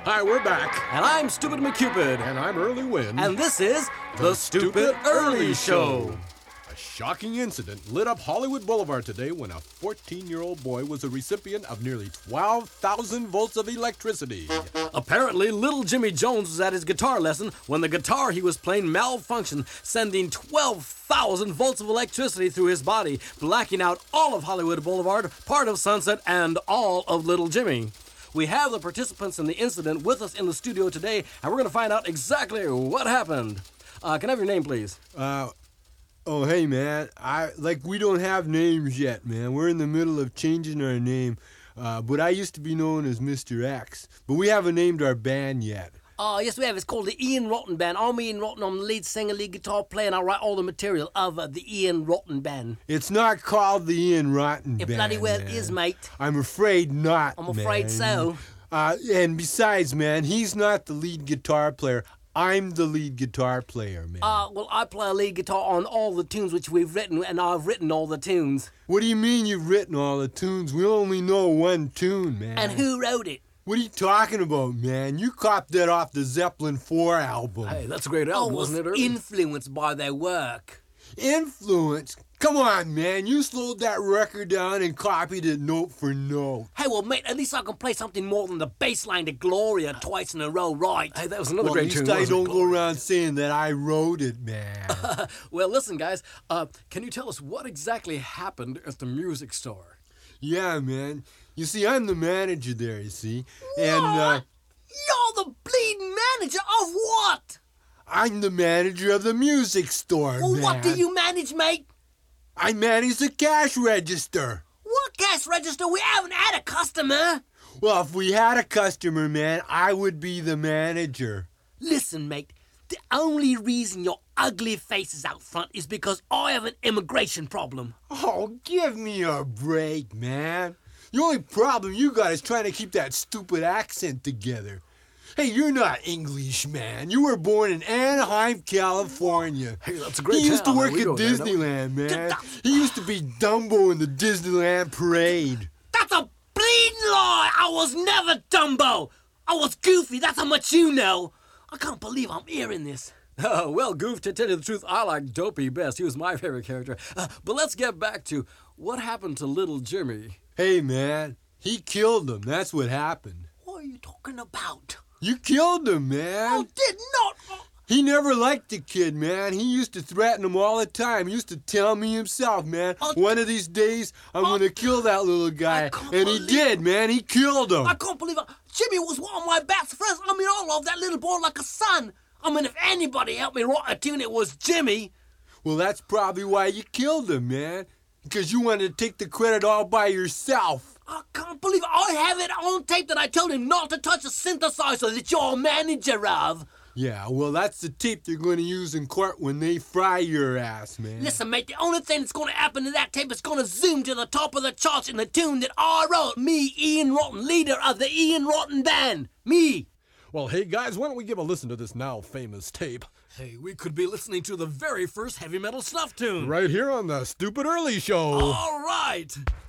Hi, we're back. And I'm Stupid McCupid. And I'm Early Wynn. And this is The Stupid Early Show. A shocking incident lit up Hollywood Boulevard today when a 14-year-old boy was a recipient of nearly 12,000 volts of electricity. Apparently, little Jimmy Jones was at his guitar lesson when the guitar he was playing malfunctioned, sending 12,000 volts of electricity through his body, blacking out all of Hollywood Boulevard, part of Sunset, and all of Little Jimmy. We have the participants in the incident with us in the studio today, and we're going to find out exactly what happened. Can I have your name, please? Oh, hey, man. We don't have names yet, man. We're in the middle of changing our name. But I used to be known as Mr. X. But we haven't named our band yet. Yes, we have. It's called the Ian Rotten Band. I'm Ian Rotten. I'm the lead singer, lead guitar player, and I write all the material of the Ian Rotten Band. It's not called the Ian Rotten Band. It bloody well man. is, mate. I'm afraid not, I'm afraid man. so. And besides, man, he's not the lead guitar player. I'm the lead guitar player, man. Well, I play a lead guitar on all the tunes which we've written, and I've written all the tunes. What do you mean you've written all the tunes? We only know one tune, man. And who wrote it? What are you talking about, man? You copied that off the Zeppelin 4 album. Hey, that's a great album, wasn't it, Early? Influenced by their work. Influence? Come on, man. You slowed that record down and copied it note for note. Hey, well, mate, at least I can play something more than the bass line to Gloria twice in a row, right? Hey, that was another great tune. At least I don't go around saying that I wrote it, man. Well, listen, guys. Can you tell us what exactly happened at the music store? Yeah, man. You see, I'm the manager there, you see. What? And, You're the bleeding manager of what? I'm the manager of the music store, Well, man. what do you manage, mate? I manage the cash register. What cash register? We haven't had a customer. Well, if we had a customer, man, I would be the manager. Listen, mate. The only reason your ugly face is out front is because I have an immigration problem. Oh, give me a break, man. The only problem you got is trying to keep that stupid accent together. Hey, you're not English, man. You were born in Anaheim, California. Hey, that's a great He used to town. work at Disneyland, man. He used to be Dumbo in the Disneyland parade. That's a bleeding lie! I was never Dumbo! I was Goofy, that's how much you know! I can't believe I'm hearing this. Oh, well, Goof, to tell you the truth, I like Dopey best. He was my favorite character. But let's get back to what happened to little Jimmy. Hey, man, he killed him. That's what happened. What are you talking about? You killed him, man. I did not. He never liked the kid, man. He used to threaten him all the time. He used to tell me himself, man, one of these days I'm going to kill that little guy. And he did, man. He killed him. I can't believe it. Jimmy was one of my best friends. I mean, I love that little boy like a son. I mean, if anybody helped me write a tune, it was Jimmy. Well, that's probably why you killed him, man. Because you wanted to take the credit all by yourself. I can't believe it. I have it on tape that I told him not to touch a synthesizer that you're a manager of. Yeah, well, that's the tape they're going to use in court when they fry your ass, man. Listen, mate, the only thing that's going to happen to that tape is going to zoom to the top of the charts in the tune that I wrote. Me, Ian Rotten, leader of the Ian Rotten Band. Me. Well, hey, guys, why don't we give a listen to this now famous tape? Hey, we could be listening to the very first heavy metal snuff tune. Right here on the Stupid Early Show. All right.